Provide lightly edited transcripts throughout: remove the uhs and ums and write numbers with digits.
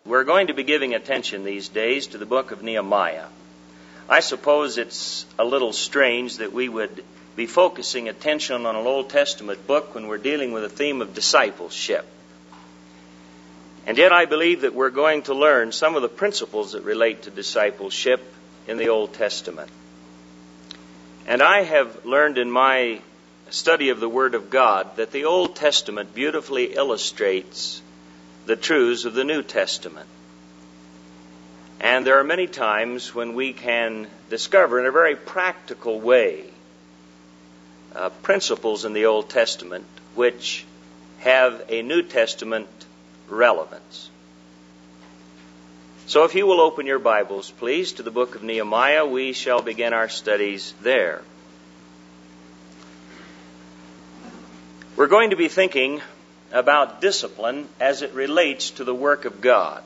We're going to be giving attention these days to the book of Nehemiah. I suppose it's a little strange that we would be focusing attention on an Old Testament book when we're dealing with a theme of discipleship. And yet I believe that we're going to learn some of the principles that relate to discipleship in the Old Testament. And I have learned in my study of the Word of God that the Old Testament beautifully illustrates the truths of the New Testament. And there are many times when we can discover in a very practical way principles in the Old Testament which have a New Testament relevance. So if you will open your Bibles, please, to the book of Nehemiah, we shall begin our studies there. We're going to be thinking about discipline as it relates to the work of God.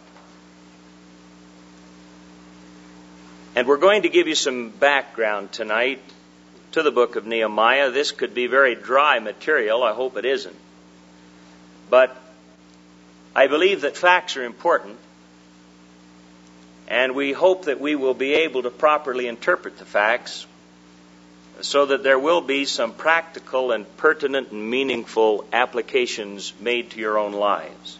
And we're going to give you some background tonight to the book of Nehemiah. This could be very dry material. I hope it isn't. But I believe that facts are important, and we hope that we will be able to properly interpret the facts so that there will be some practical and pertinent and meaningful applications made to your own lives.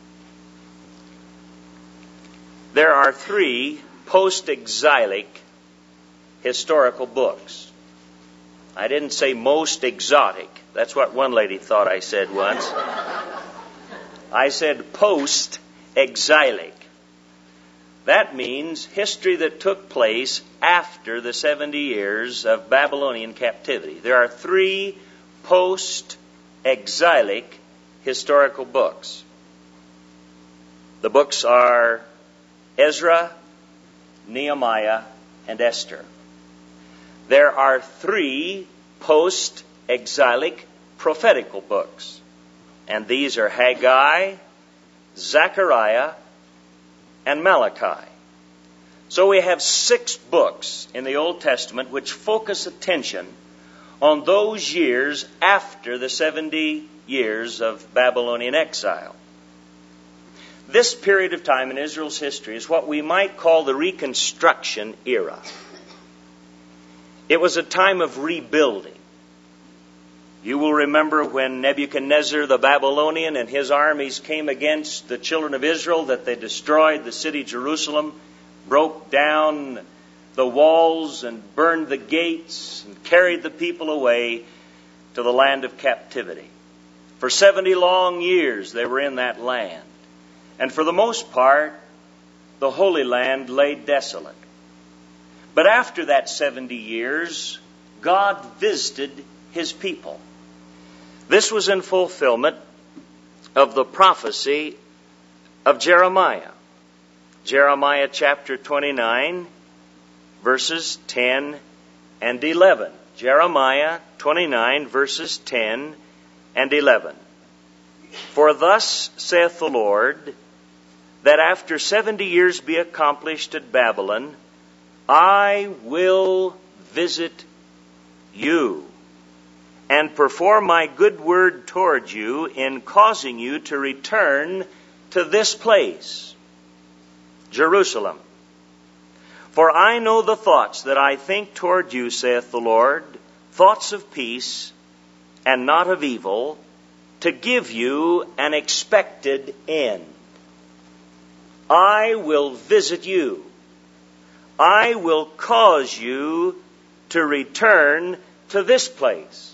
There are 3 post-exilic historical books. I didn't say most exotic. That's what one lady thought I said once. I said post-exilic. That means history that took place after the 70 years of Babylonian captivity. There are 3 post-exilic historical books. The books are Ezra, Nehemiah, and Esther. There are 3 post-exilic prophetical books, and these are Haggai, Zechariah, and Malachi. So we have 6 books in the Old Testament which focus attention on those years after the 70 years of Babylonian exile. This period of time in Israel's history is what we might call the Reconstruction era. It was a time of rebuilding. You will remember when Nebuchadnezzar the Babylonian and his armies came against the children of Israel, that they destroyed the city Jerusalem, broke down the walls and burned the gates and carried the people away to the land of captivity. For 70 long years they were in that land. And for the most part, the Holy Land lay desolate. But after that 70 years, God visited His people. This was in fulfillment of the prophecy of Jeremiah. Jeremiah chapter 29, verses 10 and 11. Jeremiah 29, verses 10 and 11. For thus saith the Lord, that after 70 years be accomplished at Babylon, I will visit you and perform my good word toward you in causing you to return to this place, Jerusalem. For I know the thoughts that I think toward you, saith the Lord, thoughts of peace and not of evil, to give you an expected end. I will visit you. I will cause you to return to this place.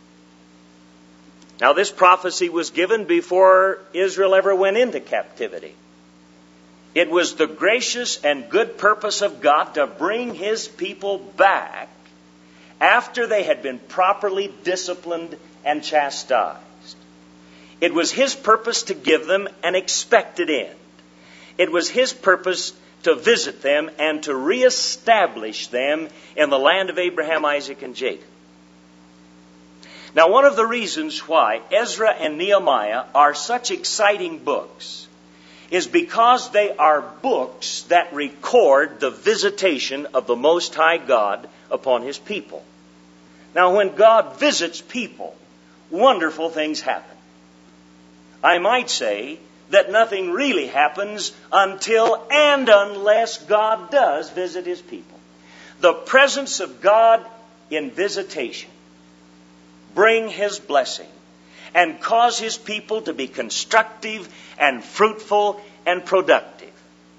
Now, this prophecy was given before Israel ever went into captivity. It was the gracious and good purpose of God to bring His people back after they had been properly disciplined and chastised. It was His purpose to give them an expected end. It was His purpose to visit them and to reestablish them in the land of Abraham, Isaac, and Jacob. Now, one of the reasons why Ezra and Nehemiah are such exciting books is because they are books that record the visitation of the Most High God upon His people. Now, when God visits people, wonderful things happen. I might say that nothing really happens until and unless God does visit His people. The presence of God in visitation bring His blessing and cause His people to be constructive and fruitful and productive.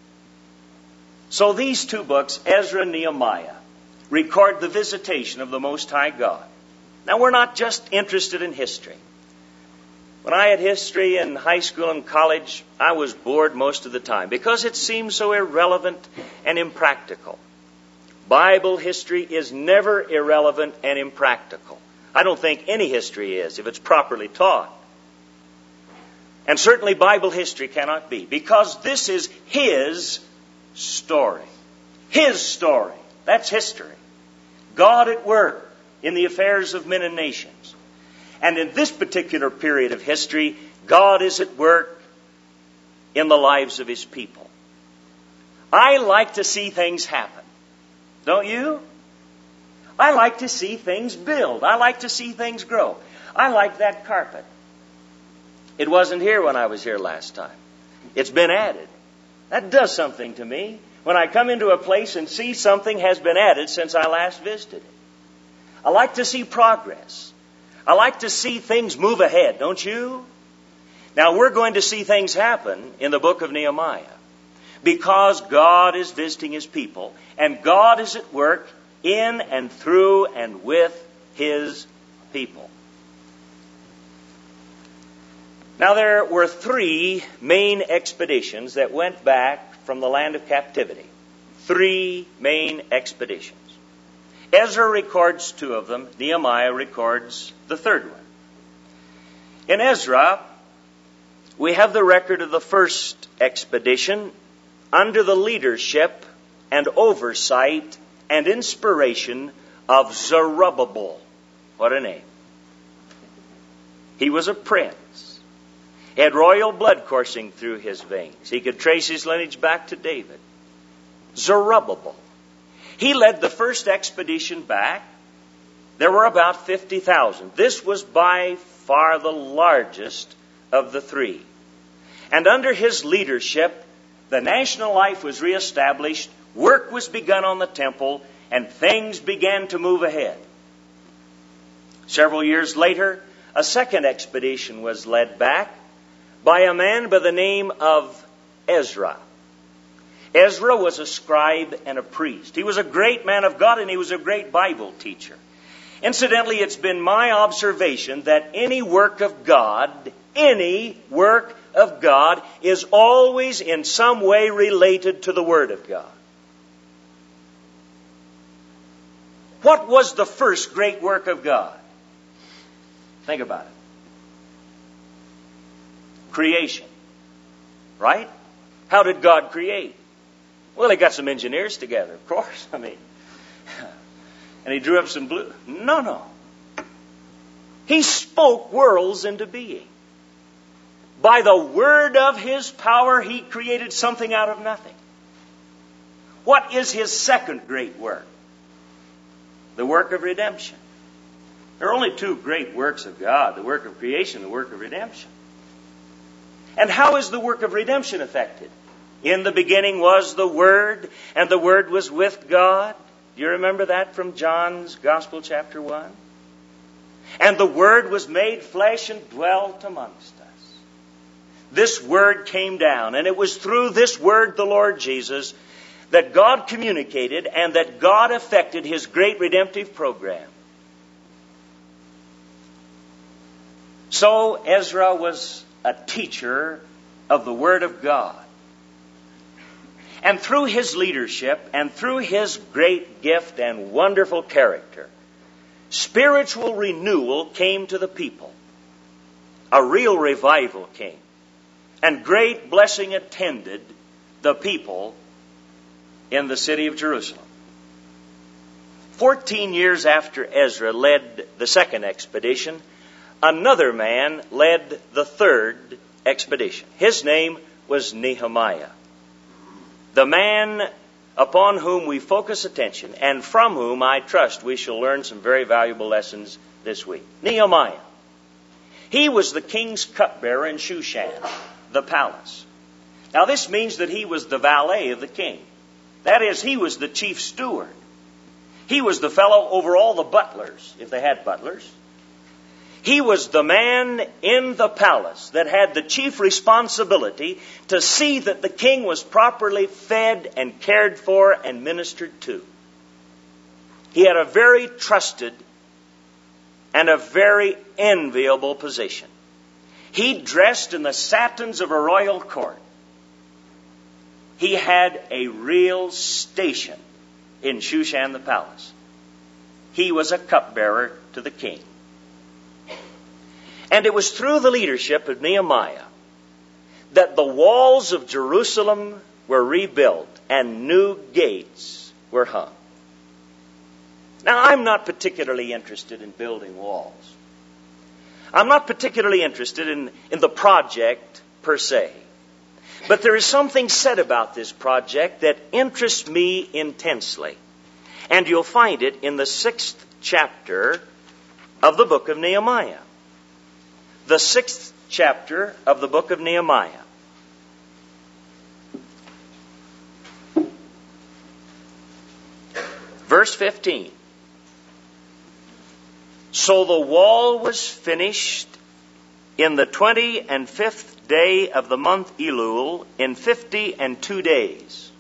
So these two books, Ezra and Nehemiah, record the visitation of the Most High God. Now, we're not just interested in history. When I had history in high school and college, I was bored most of the time because it seemed so irrelevant and impractical. Bible history is never irrelevant and impractical. I don't think any history is if it's properly taught. And certainly Bible history cannot be, because this is His story. His story. That's history. God at work in the affairs of men and nations. And in this particular period of history, God is at work in the lives of His people. I like to see things happen. Don't you? I like to see things build. I like to see things grow. I like that carpet. It wasn't here when I was here last time. It's been added. That does something to me. When I come into a place and see something has been added since I last visited it. I like to see progress. I like to see things move ahead, don't you? Now, we're going to see things happen in the book of Nehemiah because God is visiting His people, and God is at work in and through and with His people. Now, there were 3 main expeditions that went back from the land of captivity. 3 main expeditions. Ezra records 2 of them. Nehemiah records the 3rd one. In Ezra, we have the record of the first expedition under the leadership and oversight and inspiration of Zerubbabel. What a name. He was a prince. He had royal blood coursing through his veins. He could trace his lineage back to David. Zerubbabel. He led the first expedition back. There were about 50,000. This was by far the largest of the 3. And under his leadership, the national life was reestablished, work was begun on the temple, and things began to move ahead. Several years later, a second expedition was led back by a man by the name of Ezra. Ezra was a scribe and a priest. He was a great man of God, and he was a great Bible teacher. Incidentally, it's been my observation that any work of God is always in some way related to the Word of God. What was the first great work of God? Think about it. Creation. Right? How did God create? Well, He got some engineers together, of course. And He drew up some blue. No. He spoke worlds into being. By the word of His power, He created something out of nothing. What is His second great work? The work of redemption. There are only 2 great works of God, the work of creation, the work of redemption. And how is the work of redemption effected? In the beginning was the Word, and the Word was with God. Do you remember that from John's Gospel, chapter 1? And the Word was made flesh and dwelt amongst us. This Word came down, and it was through this Word, the Lord Jesus, that God communicated and that God effected His great redemptive program. So Ezra was a teacher of the Word of God. And through his leadership and through his great gift and wonderful character, spiritual renewal came to the people. A real revival came. And great blessing attended the people in the city of Jerusalem. 14 years after Ezra led the second expedition, another man led the third expedition. His name was Nehemiah. The man upon whom we focus attention and from whom I trust we shall learn some very valuable lessons this week. Nehemiah. He was the king's cupbearer in Shushan. the palace. Now this means that he was the valet of the king. That is, he was the chief steward. He was the fellow over all the butlers, if they had butlers. He was the man in the palace that had the chief responsibility to see that the king was properly fed and cared for and ministered to. He had a very trusted and a very enviable position. He dressed in the satins of a royal court. He had a real station in Shushan the palace. He was a cupbearer to the king. And it was through the leadership of Nehemiah that the walls of Jerusalem were rebuilt and new gates were hung. Now, I'm not particularly interested in building walls. I'm not particularly interested in the project per se. But there is something said about this project that interests me intensely. And you'll find it in the 6th chapter of the book of Nehemiah. The 6th chapter of the book of Nehemiah. Verse 15. So the wall was finished in the 25th day of the month Elul, in 52 days.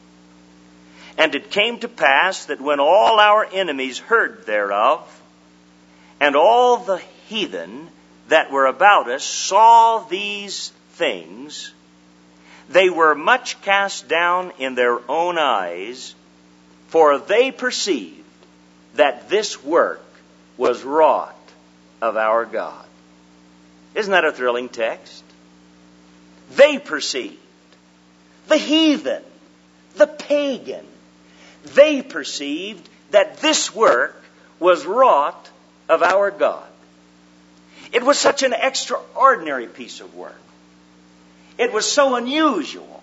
And it came to pass that when all our enemies heard thereof, and all the heathen that were about us saw these things, they were much cast down in their own eyes, for they perceived that this work was wrought of our God. Isn't that a thrilling text? They perceived. The heathen, the pagan, they perceived that this work was wrought of our God. It was such an extraordinary piece of work. It was so unusual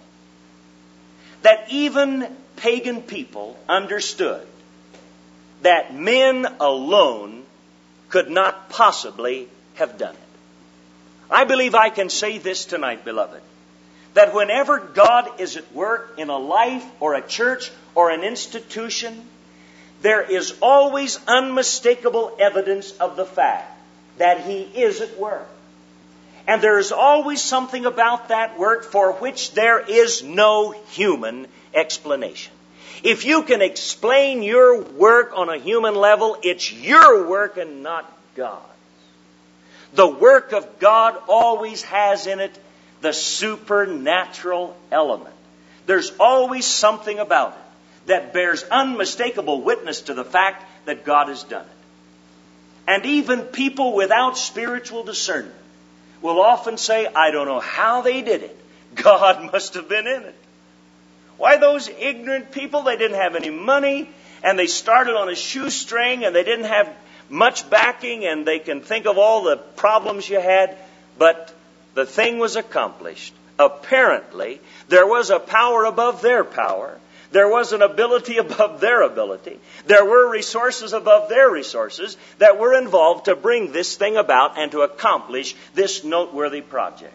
that even pagan people understood that men alone could not possibly have done it. I believe I can say this tonight, beloved, that whenever God is at work in a life or a church or an institution, there is always unmistakable evidence of the fact that He is at work. And there is always something about that work for which there is no human explanation. If you can explain your work on a human level, it's your work and not God's. The work of God always has in it the supernatural element. There's always something about it that bears unmistakable witness to the fact that God has done it. And even people without spiritual discernment will often say, I don't know how they did it. God must have been in it. Why, those ignorant people, they didn't have any money, and they started on a shoestring, and they didn't have much backing, and they can think of all the problems you had, but the thing was accomplished. Apparently, there was a power above their power. There was an ability above their ability. There were resources above their resources that were involved to bring this thing about and to accomplish this noteworthy project.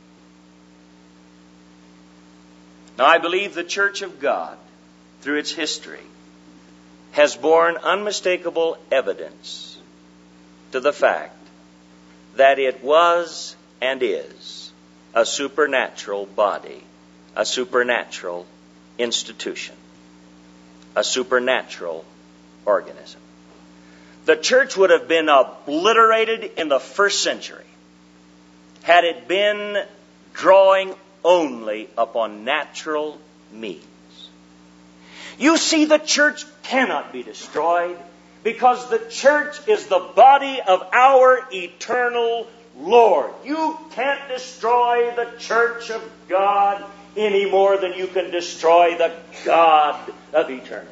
Now, I believe the Church of God, through its history, has borne unmistakable evidence to the fact that it was and is a supernatural body, a supernatural institution, a supernatural organism. The church would have been obliterated in the first century had it been drawing only upon natural means. You see, the church cannot be destroyed because the church is the body of our eternal Lord. You can't destroy the church of God any more than you can destroy the God of eternity.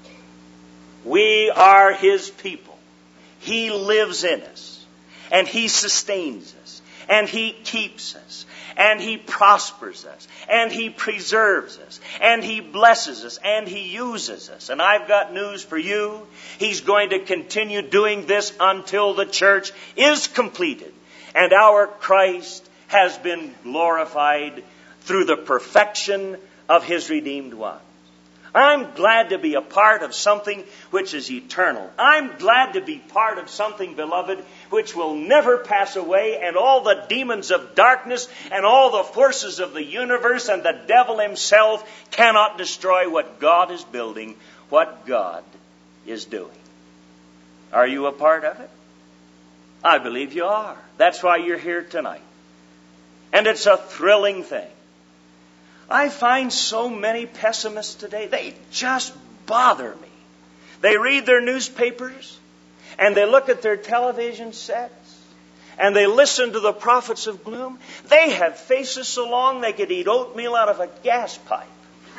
We are His people. He lives in us, and He sustains us, and He keeps us, and He prospers us, and He preserves us, and He blesses us, and He uses us. And I've got news for you. He's going to continue doing this until the church is completed, and our Christ has been glorified through the perfection of His redeemed ones. I'm glad to be a part of something which is eternal. I'm glad to be part of something, beloved, which will never pass away, and all the demons of darkness and all the forces of the universe and the devil himself cannot destroy what God is building, what God is doing. Are you a part of it? I believe you are. That's why you're here tonight. And it's a thrilling thing. I find so many pessimists today, they just bother me. They read their newspapers, and they look at their television sets, and they listen to the prophets of gloom. They have faces so long they could eat oatmeal out of a gas pipe.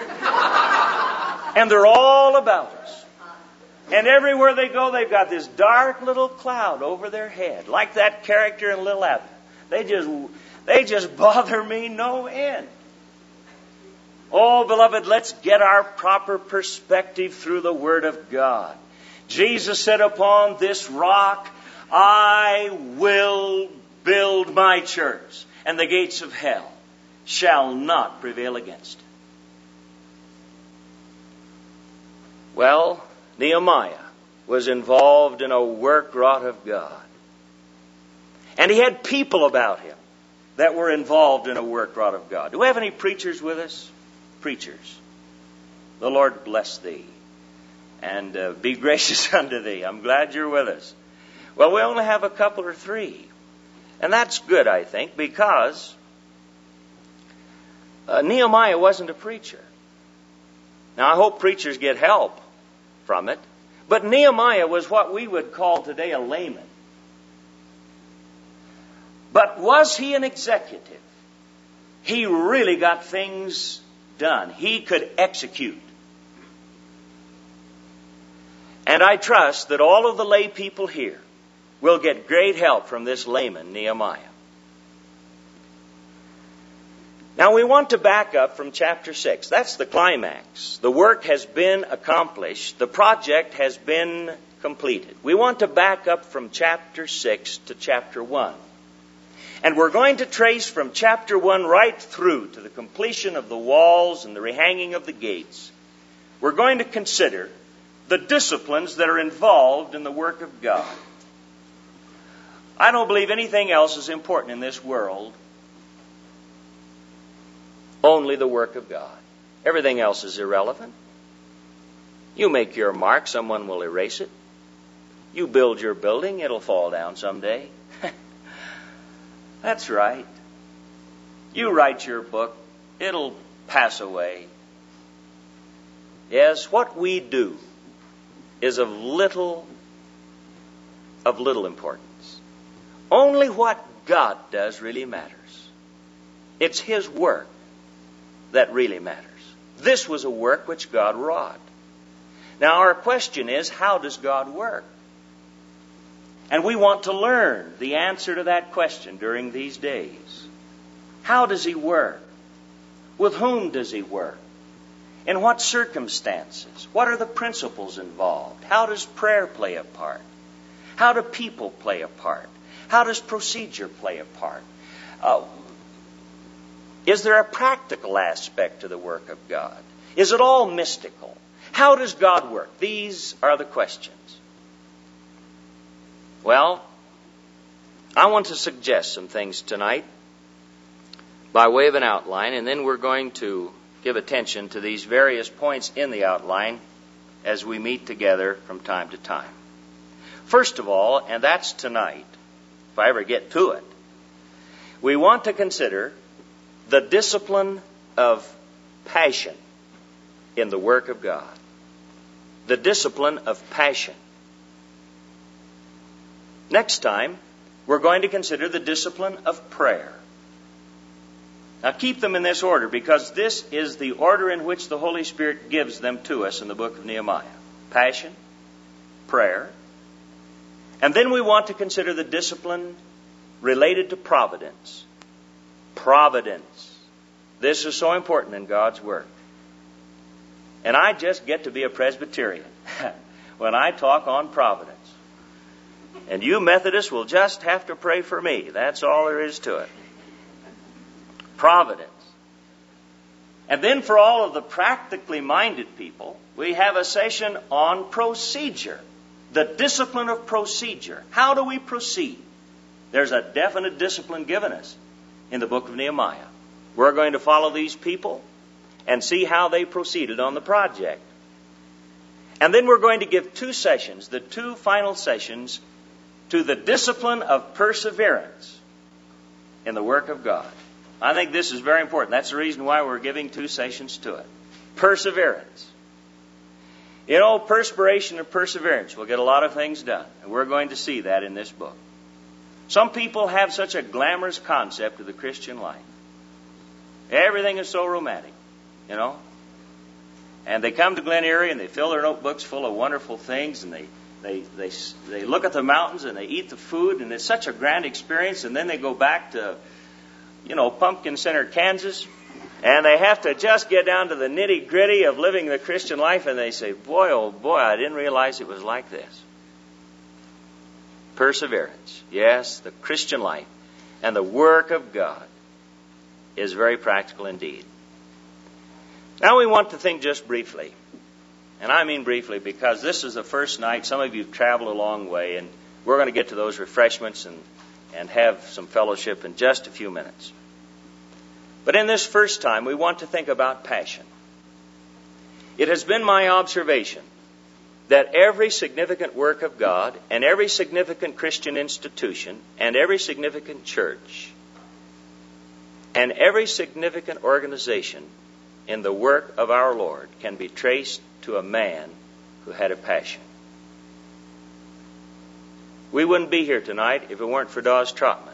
And they're all about us. And everywhere they go, they've got this dark little cloud over their head, like that character in Little Abby. They just bother me no end. Oh, beloved, let's get our proper perspective through the Word of God. Jesus said, upon this rock I will build my church, and the gates of hell shall not prevail against it. Well, Nehemiah was involved in a work wrought of God. And he had people about him that were involved in a work wrought of God. Do we have any preachers with us? Preachers. The Lord bless thee and be gracious unto thee. I'm glad you're with us. Well, we only have a couple or three. And that's good, I think, because Nehemiah wasn't a preacher. Now, I hope preachers get help from it. But Nehemiah was what we would call today a layman. But was he an executive? He really got things done. He could execute. And I trust that all of the lay people here will get great help from this layman, Nehemiah. Now we want to back up from chapter 6. That's the climax. The work has been accomplished. The project has been completed. We want to back up from chapter 6 to chapter 1. And we're going to trace from chapter 1 right through to the completion of the walls and the rehanging of the gates. We're going to consider the disciplines that are involved in the work of God. I don't believe anything else is important in this world. Only the work of God. Everything else is irrelevant. You make your mark, someone will erase it. You build your building, it'll fall down someday. That's right. You write your book, it'll pass away. Yes, what we do is of little importance. Only what God does really matters. It's His work that really matters. This was a work which God wrought. Now our question is, how does God work? And we want to learn the answer to that question during these days. How does He work? With whom does He work? In what circumstances? What are the principles involved? How does prayer play a part? How do people play a part? How does procedure play a part? Is there a practical aspect to the work of God? Is it all mystical? How does God work? These are the questions. Well, I want to suggest some things tonight by way of an outline, and then we're going to give attention to these various points in the outline as we meet together from time to time. First of all, and that's tonight, if I ever get to it, we want to consider the discipline of passion in the work of God. The discipline of passion. Next time, we're going to consider the discipline of prayer. Now keep them in this order, because this is the order in which the Holy Spirit gives them to us in the book of Nehemiah. Passion, prayer, and then we want to consider the discipline related to providence. Providence. This is so important in God's work. And I just get to be a Presbyterian when I talk on providence. And you Methodists will just have to pray for me. That's all there is to it. providence. And then for all of the practically minded people, we have a session on procedure, the discipline of procedure. How do we proceed? There's a definite discipline given us in the book of Nehemiah. We're going to follow these people and see how they proceeded on the project. And then we're going to give 2 sessions, the 2 final sessions, to the discipline of perseverance in the work of God. I think this is very important. That's the reason why we're giving 2 sessions to it. Perseverance. You know, perspiration and perseverance will get a lot of things done. And we're going to see that in this book. Some people have such a glamorous concept of the Christian life. Everything is so romantic, you know. And they come to Glen Erie and they fill their notebooks full of wonderful things, and they look at the mountains and they eat the food, and it's such a grand experience. And then they go back to, you know, Pumpkin Center, Kansas, and they have to just get down to the nitty-gritty of living the Christian life, and they say, boy, oh boy, I didn't realize it was like this. Perseverance. Yes, the Christian life and the work of God is very practical indeed. Now we want to think just briefly, and I mean briefly because this is the first night. Some of you have traveled a long way, and we're going to get to those refreshments and have some fellowship in just a few minutes. But in this first time, we want to think about passion. It has been my observation that every significant work of God and every significant Christian institution and every significant church and every significant organization in the work of our Lord can be traced to a man who had a passion. We wouldn't be here tonight if it weren't for Dawes Trotman.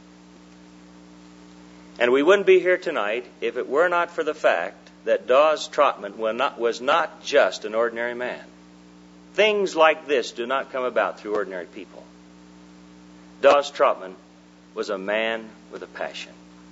And we wouldn't be here tonight if it were not for the fact that Dawes Trotman was not just an ordinary man. Things like this do not come about through ordinary people. Dawes Trotman was a man with a passion.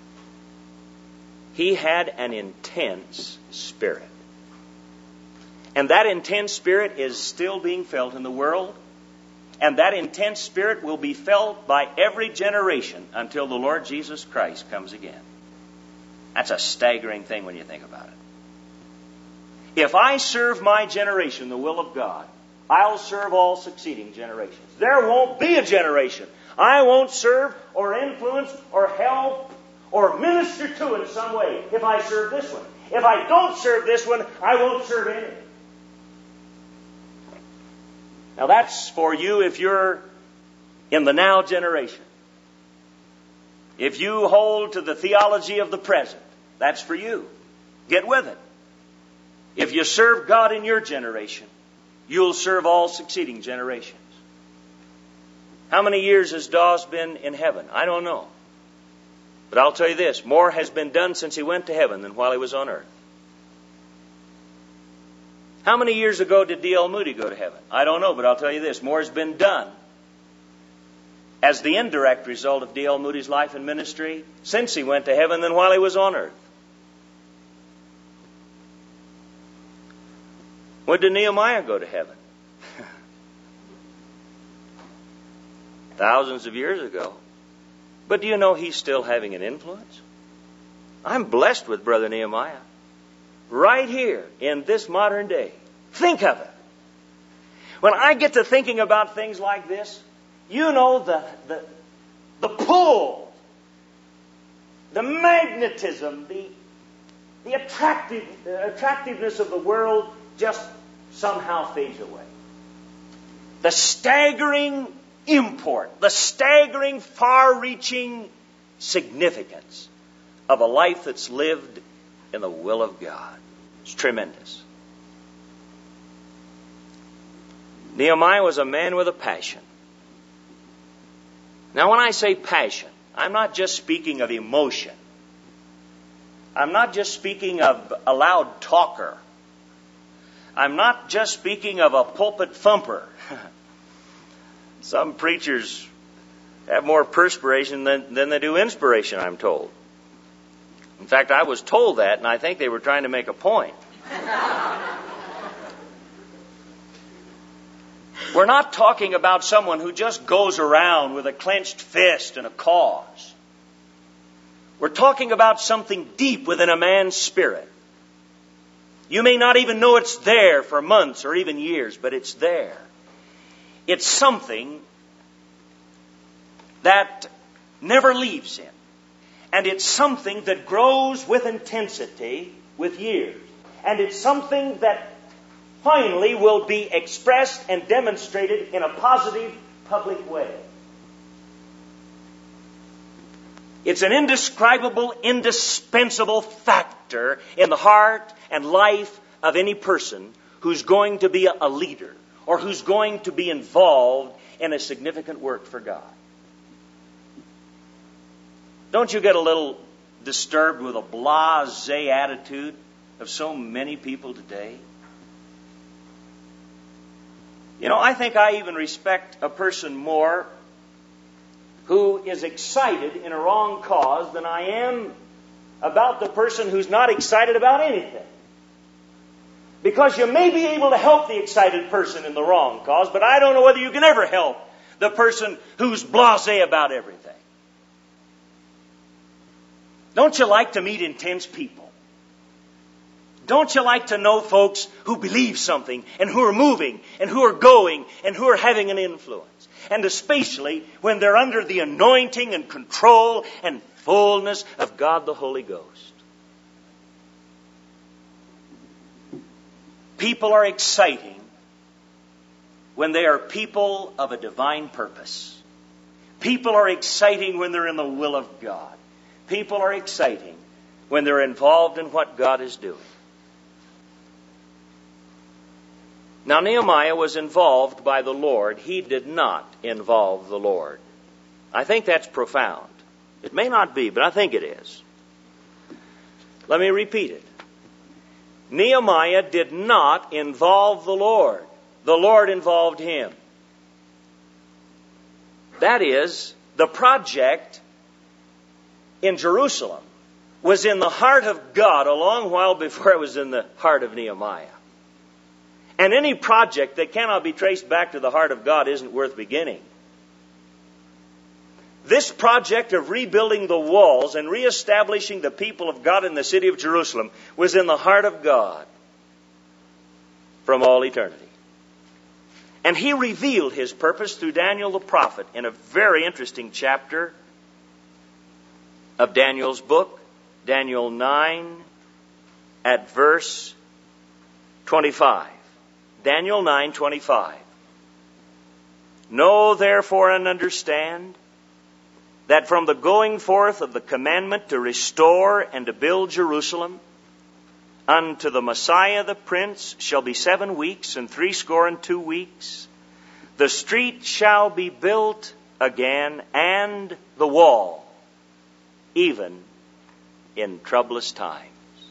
He had an intense spirit. And that intense spirit is still being felt in the world. And that intense spirit will be felt by every generation until the Lord Jesus Christ comes again. That's a staggering thing when you think about it. If I serve my generation the will of God, I'll serve all succeeding generations. There won't be a generation I won't serve or influence or help or minister to in some way if I serve this one. If I don't serve this one, I won't serve any. Now that's for you if you're in the now generation. If you hold to the theology of the present, that's for you. Get with it. If you serve God in your generation, you'll serve all succeeding generations. How many years has Dawes been in heaven? I don't know. But I'll tell you this, more has been done since he went to heaven than while he was on earth. How many years ago did D.L. Moody go to heaven? I don't know, but I'll tell you this, more has been done as the indirect result of D.L. Moody's life and ministry since he went to heaven than while he was on earth. When did Nehemiah go to heaven? Thousands of years ago. But do you know he's still having an influence? I'm blessed with Brother Nehemiah. Right here in this modern day. Think of it. When I get to thinking about things like this, you know the pull, the magnetism, the attractiveness of the world just somehow fades away. The staggering import, the staggering, far-reaching significance of a life that's lived in the will of God. It's tremendous. Nehemiah was a man with a passion. Now, when I say passion, I'm not just speaking of emotion. I'm not just speaking of a loud talker. I'm not just speaking of a pulpit thumper. Some preachers have more perspiration than they do inspiration, I'm told. In fact, I was told that, and I think they were trying to make a point. We're not talking about someone who just goes around with a clenched fist and a cause. We're talking about something deep within a man's spirit. You may not even know it's there for months or even years, but it's there. It's something that never leaves him. And it's something that grows with intensity with years. And it's something that finally will be expressed and demonstrated in a positive public way. It's an indescribable, indispensable factor in the heart and life of any person who's going to be a leader or who's going to be involved in a significant work for God. Don't you get a little disturbed with a blasé attitude of so many people today? You know, I think I even respect a person more who is excited in a wrong cause than I am about the person who's not excited about anything. Because you may be able to help the excited person in the wrong cause, but I don't know whether you can ever help the person who's blasé about everything. Don't you like to meet intense people? Don't you like to know folks who believe something and who are moving and who are going and who are having an influence? And especially when they're under the anointing and control and fullness of God the Holy Ghost. People are exciting when they are people of a divine purpose. People are exciting when they're in the will of God. People are exciting when they're involved in what God is doing. Now, Nehemiah was involved by the Lord. He did not involve the Lord. I think that's profound. It may not be, but I think it is. Let me repeat it. Nehemiah did not involve the Lord. The Lord involved him. That is, the project in Jerusalem was in the heart of God a long while before it was in the heart of Nehemiah. And any project that cannot be traced back to the heart of God isn't worth beginning. This project of rebuilding the walls and reestablishing the people of God in the city of Jerusalem was in the heart of God from all eternity. And He revealed His purpose through Daniel the prophet in a very interesting chapter of Daniel's book, Daniel 9 at verse 25. Daniel 9:25. Know therefore and understand that from the going forth of the commandment to restore and to build Jerusalem unto the Messiah the Prince shall be 7 weeks and 62 weeks. The street shall be built again and the wall, even in troublous times.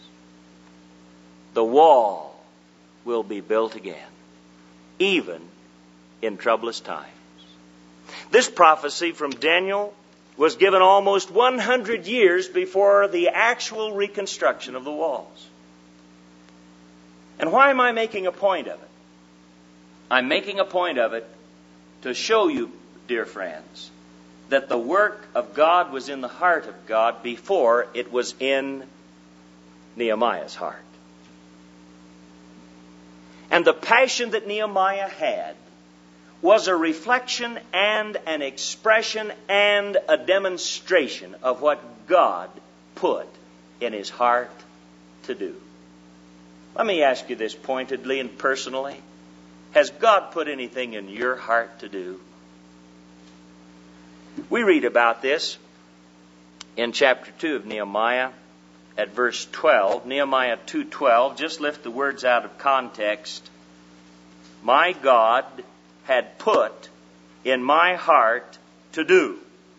The wall will be built again, even in troublous times. This prophecy from Daniel was given almost 100 years before the actual reconstruction of the walls. And why am I making a point of it? I'm making a point of it to show you, dear friends, that the work of God was in the heart of God before it was in Nehemiah's heart. And the passion that Nehemiah had was a reflection and an expression and a demonstration of what God put in his heart to do. Let me ask you this pointedly and personally. Has God put anything in your heart to do? We read about this in chapter 2 of Nehemiah at verse 12. Nehemiah 2:12. Just lift the words out of context. My God had put in my heart to do.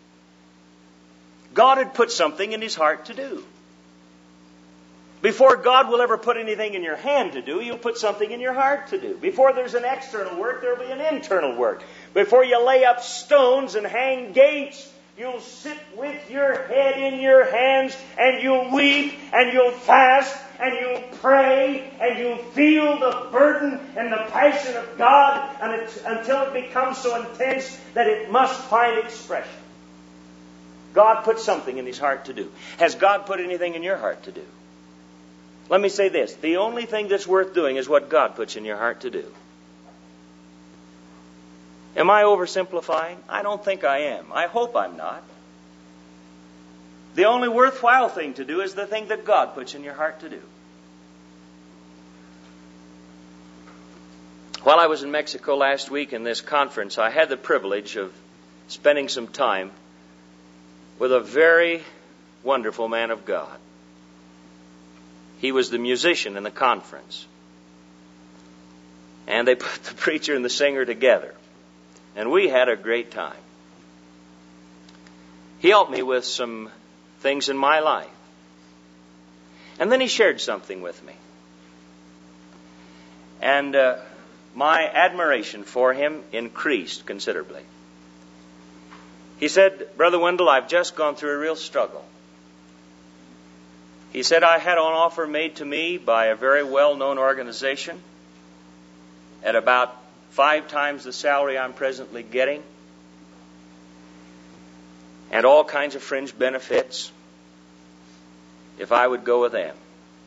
God had put something in his heart to do. Before God will ever put anything in your hand to do, He'll put something in your heart to do. Before there's an external work, there'll be an internal work. Before you lay up stones and hang gates, you'll sit with your head in your hands and you'll weep and you'll fast and you'll pray and you'll feel the burden and the passion of God until it becomes so intense that it must find expression. God put something in his heart to do. Has God put anything in your heart to do? Let me say this. The only thing that's worth doing is what God puts in your heart to do. Am I oversimplifying? I don't think I am. I hope I'm not. The only worthwhile thing to do is the thing that God puts in your heart to do. While I was in Mexico last week in this conference, I had the privilege of spending some time with a very wonderful man of God. He was the musician in the conference. And they put the preacher and the singer together. And we had a great time. He helped me with some things in my life. And then he shared something with me. And my admiration for him increased considerably. He said, Brother Wendell, I've just gone through a real struggle. He said, I had an offer made to me by a very well-known organization at about 5 times the salary I'm presently getting, and all kinds of fringe benefits if I would go with them.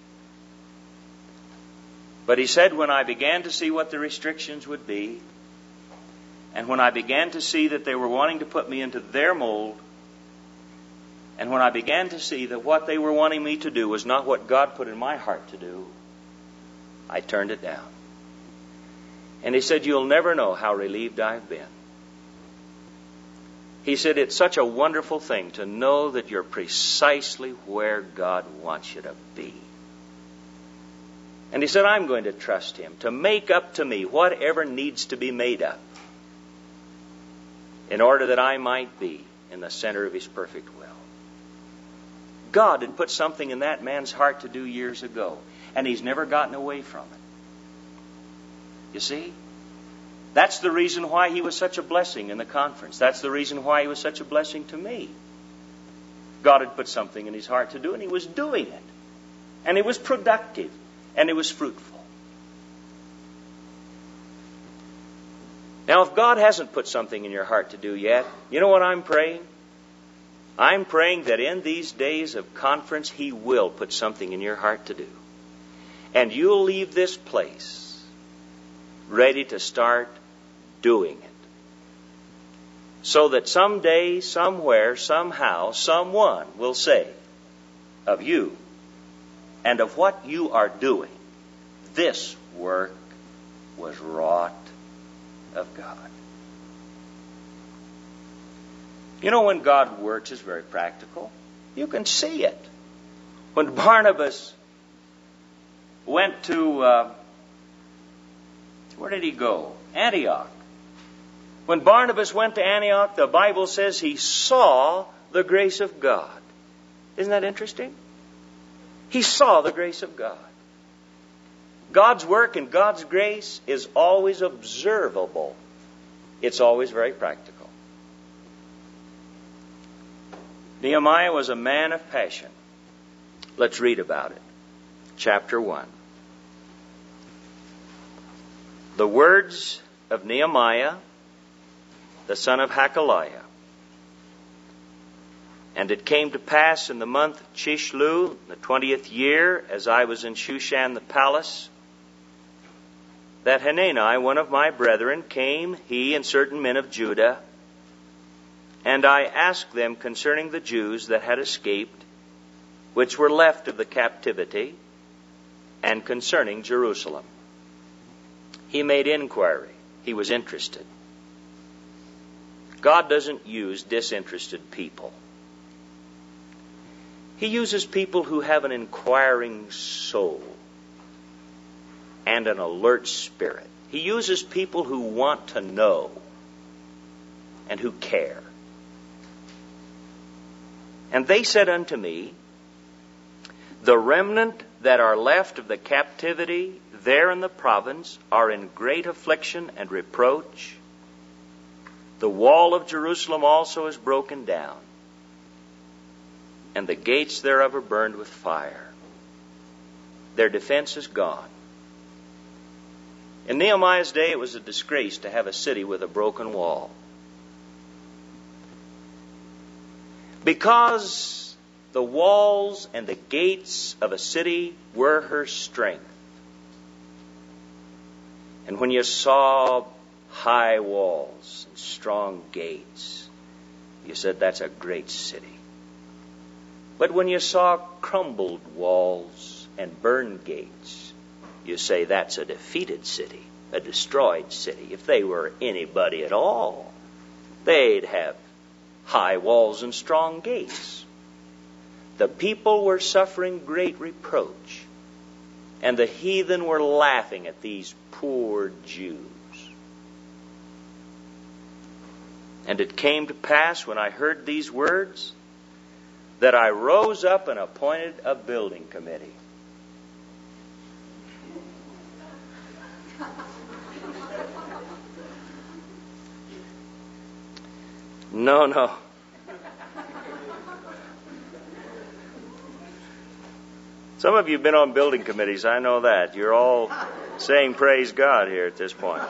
But he said, when I began to see what the restrictions would be, and when I began to see that they were wanting to put me into their mold, and when I began to see that what they were wanting me to do was not what God put in my heart to do, I turned it down. And he said, you'll never know how relieved I've been. He said, it's such a wonderful thing to know that you're precisely where God wants you to be. And he said, I'm going to trust him to make up to me whatever needs to be made up in order that I might be in the center of his perfect will. God had put something in that man's heart to do years ago, and he's never gotten away from it. You see? That's the reason why he was such a blessing in the conference. That's the reason why he was such a blessing to me. God had put something in his heart to do, and he was doing it. And it was productive, and it was fruitful. Now, if God hasn't put something in your heart to do yet, you know what I'm praying? I'm praying that in these days of conference, he will put something in your heart to do. And you'll leave this place ready to start doing it. So that someday, somewhere, somehow, someone will say of you and of what you are doing, this work was wrought of God. You know, when God works, it's very practical. You can see it. When Barnabas went to, where did he go? Antioch. When Barnabas went to Antioch, the Bible says he saw the grace of God. Isn't that interesting? He saw the grace of God. God's work and God's grace is always observable. It's always very practical. Nehemiah was a man of passion. Let's read about it. Chapter 1. The words of Nehemiah, the son of Hakaliah. And it came to pass in the month Chislev, the 20th year, as I was in Shushan the palace, that Hanani, one of my brethren, came, he and certain men of Judah, and I asked them concerning the Jews that had escaped, which were left of the captivity, and concerning Jerusalem. He made inquiry. He was interested. God doesn't use disinterested people. He uses people who have an inquiring soul and an alert spirit. He uses people who want to know and who care. And they said unto me, the remnant that are left of the captivity there in the province are in great affliction and reproach. The wall of Jerusalem also is broken down, and the gates thereof are burned with fire. Their defense is gone. In Nehemiah's day, it was a disgrace to have a city with a broken wall. Because the walls and the gates of a city were her strength. And when you saw high walls and strong gates, you said, that's a great city. But when you saw crumbled walls and burned gates, you say, that's a defeated city, a destroyed city. If they were anybody at all, they'd have high walls and strong gates. The people were suffering great reproach, and the heathen were laughing at these poor Jews. And it came to pass, when I heard these words, that I rose up and appointed a building committee. No. Some of you have been on building committees, I know that. You're all saying praise God here at this point.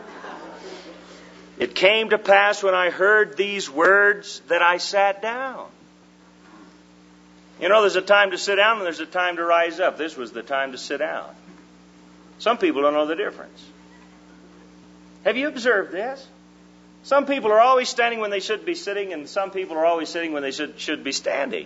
It came to pass when I heard these words that I sat down. You know, there's a time to sit down and there's a time to rise up. This was the time to sit down. Some people don't know the difference. Have you observed this? Some people are always standing when they should be sitting, and some people are always sitting when they should be standing.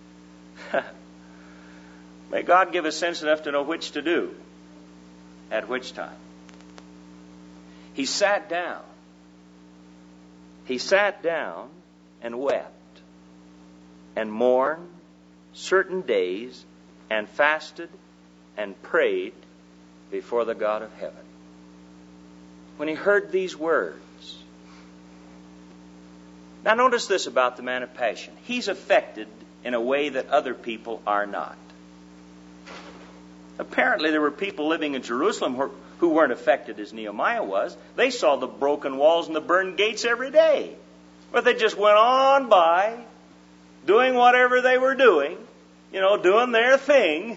May God give us sense enough to know which to do at which time. He sat down. He sat down and wept and mourned certain days and fasted and prayed before the God of heaven. When he heard these words, now notice this about the man of passion. He's affected in a way that other people are not. Apparently there were people living in Jerusalem who weren't affected as Nehemiah was. They saw the broken walls and the burned gates every day. But they just went on by, doing whatever they were doing, doing their thing.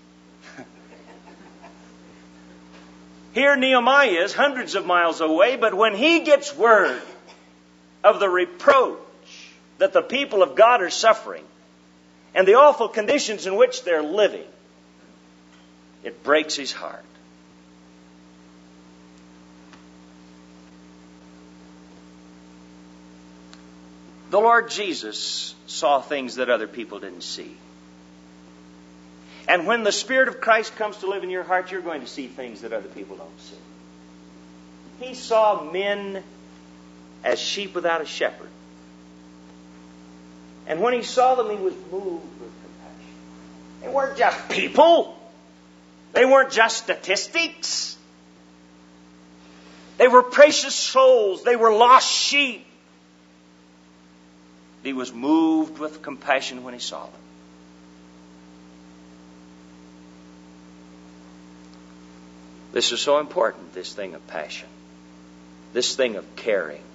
Here Nehemiah is hundreds of miles away, but when he gets word of the reproach that the people of God are suffering and the awful conditions in which they're living, it breaks his heart. The Lord Jesus saw things that other people didn't see. And when the Spirit of Christ comes to live in your heart, you're going to see things that other people don't see. He saw men as sheep without a shepherd. And when he saw them, he was moved with compassion. They weren't just people. They weren't just statistics. They were precious souls. They were lost sheep. He was moved with compassion when he saw them. This is so important, this thing of passion. This thing of caring.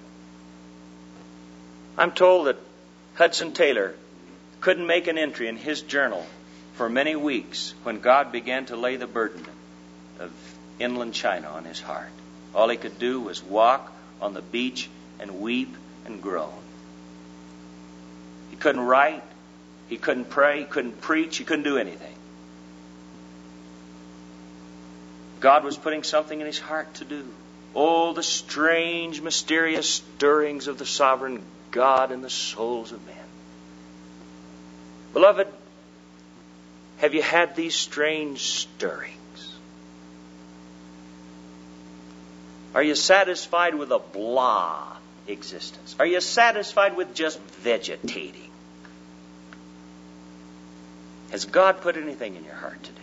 I'm told that Hudson Taylor couldn't make an entry in his journal for many weeks when God began to lay the burden of inland China on his heart. All he could do was walk on the beach and weep and groan. He couldn't write. He couldn't pray. He couldn't preach. He couldn't do anything. God was putting something in his heart to do. Oh, the strange, mysterious stirrings of the sovereign God in the souls of men. Beloved, have you had these strange stirrings? Are you satisfied with a blah existence? Are you satisfied with just vegetating? Has God put anything in your heart to do?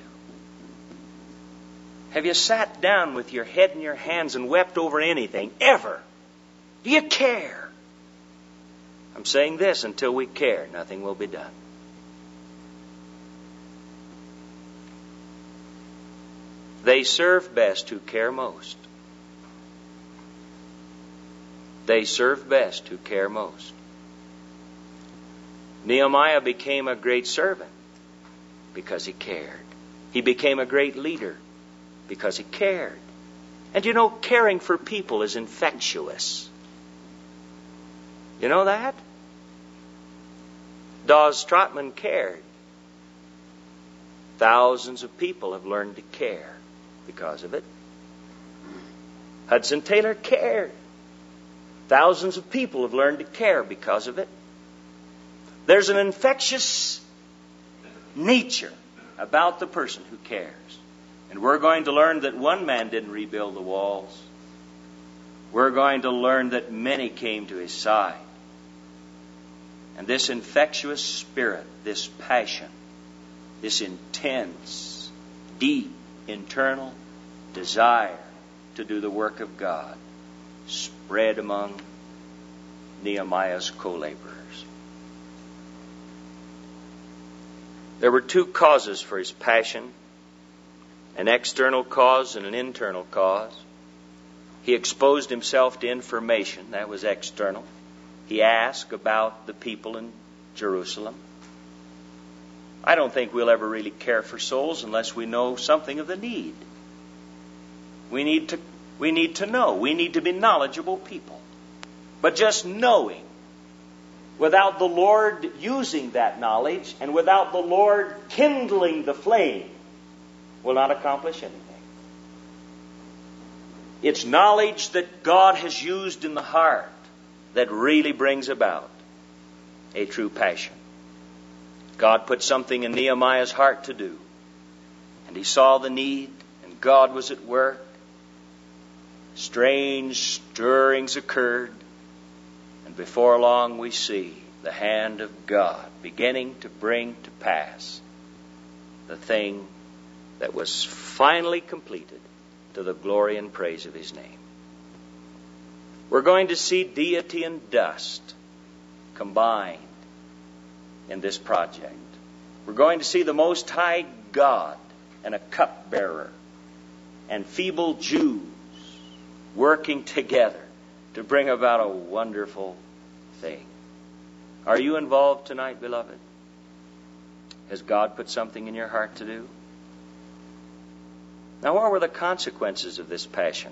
Have you sat down with your head in your hands and wept over anything, ever? Do you care? I'm saying this, until we care, nothing will be done. They serve best who care most. They serve best who care most. Nehemiah became a great servant because he cared. He became a great leader because he cared. And you know, caring for people is infectious. You know that? Dawes Trotman cared. Thousands of people have learned to care because of it. Hudson Taylor cared. Thousands of people have learned to care because of it. There's an infectious nature about the person who cares. And we're going to learn that one man didn't rebuild the walls. We're going to learn that many came to his side. And this infectious spirit, this passion, this intense, deep, internal desire to do the work of God spread among Nehemiah's co-laborers. There were two causes for his passion, an external cause and an internal cause. He exposed himself to information, that was external. He asked about the people in Jerusalem. I don't think we'll ever really care for souls unless we know something of the need. We need to know. We need to be knowledgeable people. But just knowing without the Lord using that knowledge and without the Lord kindling the flame will not accomplish anything. It's knowledge that God has used in the heart that really brings about a true passion. God put something in Nehemiah's heart to do, and he saw the need, and God was at work. Strange stirrings occurred, and before long we see the hand of God beginning to bring to pass the thing that was finally completed to the glory and praise of his name. We're going to see deity and dust combined in this project. We're going to see the Most High God and a cupbearer and feeble Jews working together to bring about a wonderful thing. Are you involved tonight, beloved? Has God put something in your heart to do? Now, what were the consequences of this passion?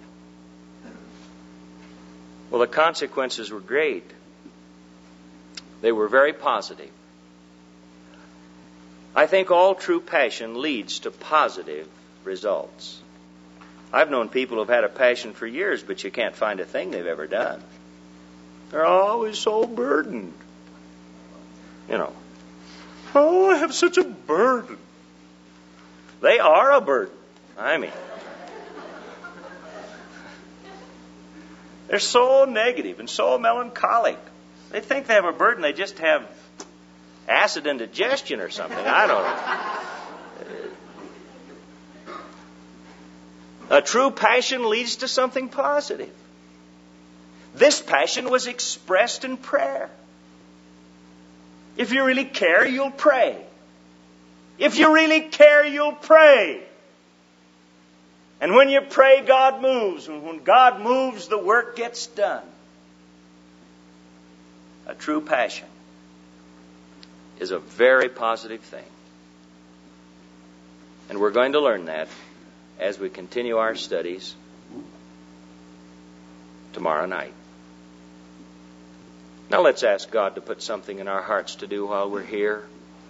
Well, the consequences were great. They were very positive. I think all true passion leads to positive results. I've known people who've had a passion for years, but you can't find a thing they've ever done. They're always so burdened. You know, oh, I have such a burden. They are a burden. I mean, they're so negative and so melancholic. They think they have a burden. They just have acid indigestion or something. I don't know. A true passion leads to something positive. This passion was expressed in prayer. If you really care, you'll pray. If you really care, you'll pray. And when you pray, God moves. And when God moves, the work gets done. A true passion is a very positive thing. And we're going to learn that as we continue our studies tomorrow night. Now let's ask God to put something in our hearts to do while we're here.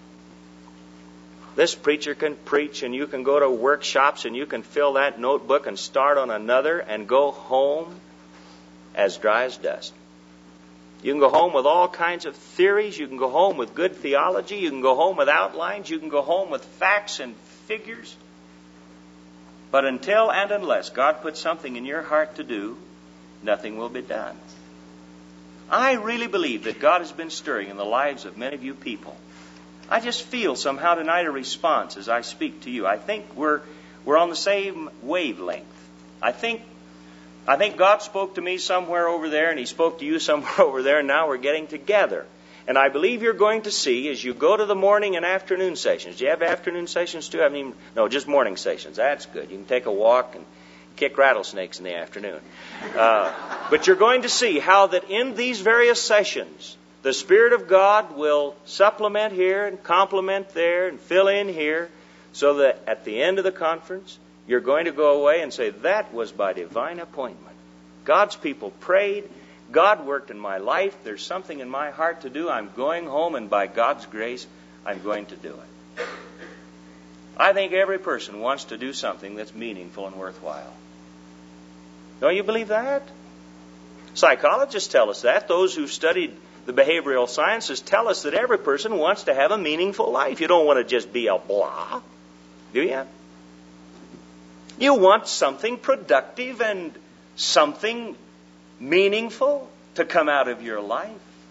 This preacher can preach, and you can go to workshops, and you can fill that notebook and start on another and go home as dry as dust. You can go home with all kinds of theories. You can go home with good theology. You can go home with outlines. You can go home with facts and figures. But until and unless God puts something in your heart to do, nothing will be done. I really believe that God has been stirring in the lives of many of you people. I just feel somehow tonight a response as I speak to you. I think we're on the same wavelength. I think God spoke to me somewhere over there, and He spoke to you somewhere over there, and now we're getting together. And I believe you're going to see as you go to the morning and afternoon sessions. Do you have afternoon sessions too? No, just morning sessions. That's good. You can take a walk and kick rattlesnakes in the afternoon. But you're going to see how that in these various sessions, the Spirit of God will supplement here and complement there and fill in here, so that at the end of the conference, you're going to go away and say, that was by divine appointment. God's people prayed, God worked in my life. There's something in my heart to do. I'm going home, and by God's grace, I'm going to do it. I think every person wants to do something that's meaningful and worthwhile. Don't you believe that? Psychologists tell us that. Those who've studied the behavioral sciences tell us that every person wants to have a meaningful life. You don't want to just be a blah, do you? You want something productive and something meaningful to come out of your life.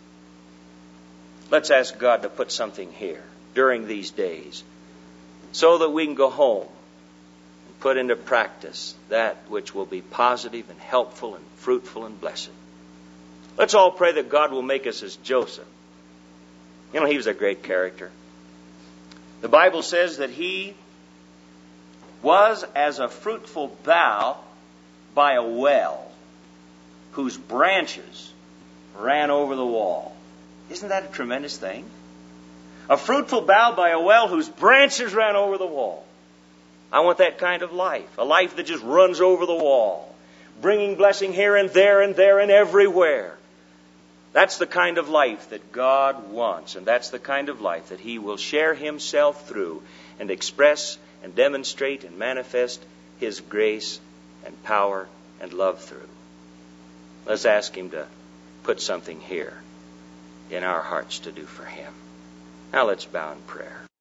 Let's ask God to put something here during these days so that we can go home and put into practice that which will be positive and helpful and fruitful and blessed. Let's all pray that God will make us as Joseph. You know, he was a great character. The Bible says that he was as a fruitful bough by a well, whose branches ran over the wall. Isn't that a tremendous thing? A fruitful bough by a well whose branches ran over the wall. I want that kind of life. A life that just runs over the wall, bringing blessing here and there and there and everywhere. That's the kind of life that God wants, and that's the kind of life that He will share Himself through and express and demonstrate and manifest His grace and power and love through. Let's ask Him to put something here in our hearts to do for Him. Now let's bow in prayer.